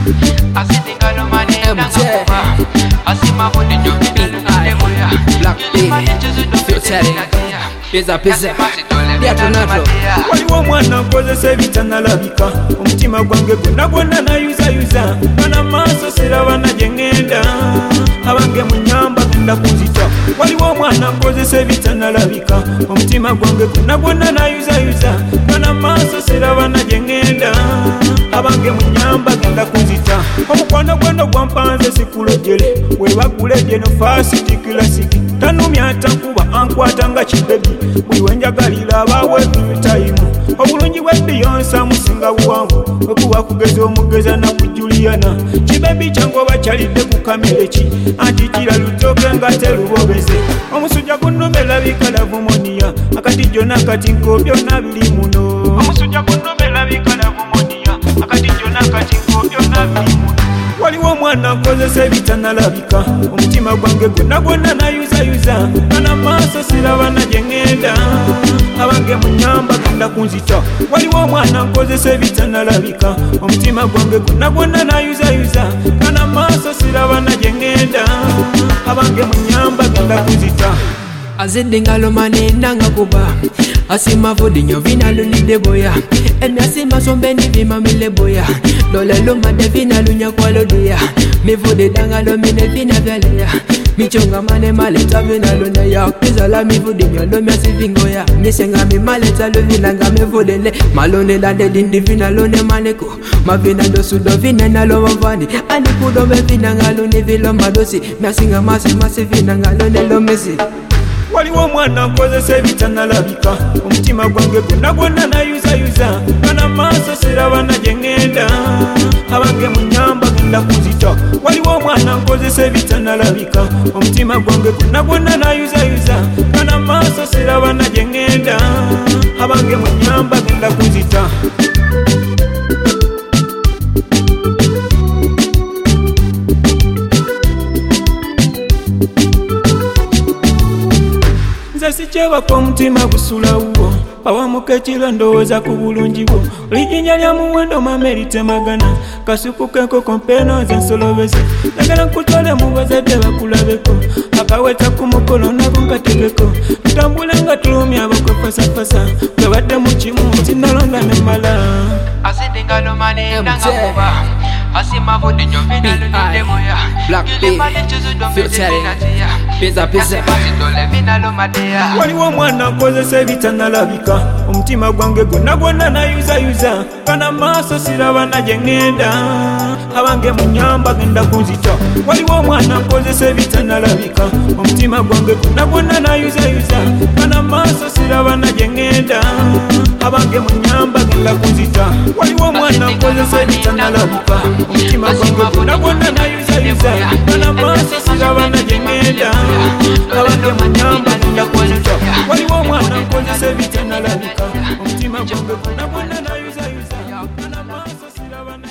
waliwo omwana nkozesa ebitanalabika omutima gwange gwonna gwonna nayuzayuza bana maaso sirabana gye ŋŋenda abange munyamba genda kunzita waliwo omwana nkozesa ebitanalabika omutima gwange gwonna gwonna nayuzayuza bana maaso sirabana gye ŋŋenda abange munyamba genda kunzita omukwano gwonna gwampanze sikulojere webakuleje no fasiti kilasiki tanumya tankuba ankwata nga kibebi buli wenjagalira abawe tayimu obulungi bwe Beyonce musinga buwanvu okuba kugeza omugeza na kujuliana kibebi kyangoba kyalidde ku kamereki anti kira lutoke nga terubobeze omusujja gunnumela bikalavumonia akati jona kati nko byonna biri muno omusujja gunnumela bikalavumonia akati jona kati nko byonna biri muno waliwo omwana nkozesa ebitanalabika omutima gwange gwonna gwonna nayuzayuza bana maaso sirabana gye ŋŋenda abange munyamba genda kunzita waliwo omwana nkozesa ebitanalabika omutima gwange gwonna gwonna nayuzayuza bana maaso sirabana gye ŋŋenda abange munyamba genda kunzita azidde ngaloma nendanga kuba asima vodinyo vinalunide boya emyasima sombeni vimamile boya lolelumade vinalunya kwalodeya mivude dangalo mine vina vyaleya michonga mane maleta vinaluneya kizala mivudinyo lomyasi vingoya misenga mimaleta luvinanga mivudele malone lande dindi vinalone maneko mavina dosudo vinenalo wavani anikudobe vinangaluni vilomadosi myasinga masi vinangalone lomesi waliwo omwana nkozesa ebitanalabika omutima gwange gwonna gwonna nayuzayuza bana maaso sirabana gye ŋŋenda abange munyamba genda kunzita waliwo omwana nkozesa ebitanalabika omutima gwange gwonna gwonna nayuzayuza bana maaso sirabana gye ŋŋenda abange munyamba genda kunzita sikyebako omutima gusulawo pawamuka ekiro ndowooza ku bulungi bwo lijinja lya muwendo mama eritemagana kasuku kenkoko mpenoze nsolobeze nagala nkutwale mu bazadde bakulabeko akaweta ku mukolo nako nkategeko tutambule nga tulumya abakwefasafasa twebadde mu kimu sinalonda nemala asima vodinyo vinalunide boya yulimane chuzudo mbizinatia asima sitole vinalomadeya waliwo omwana nkozesa ebitanalabika omutima gwange gwonna gwonna nayuzayuza bana maaso sirabana gye ŋŋenda abange munyamba genda kunzita waliwo omwana nkozesa ebitanalabika omutima gwange gwonna gwonna nayuzayuza bana maaso sirabana gye ŋŋenda abange munyamba genda kunzita waliwo omwana nkozesa ebitanalabika omutima gwange gwonna gwonna nayuzayuza bana maaso sirabana gye ŋŋenda abange munyamba genda kunzita waliwo omwana nkozesa ebitanalabika omutima gwange gwonna gwonna nayuzayuza bana maaso sirabana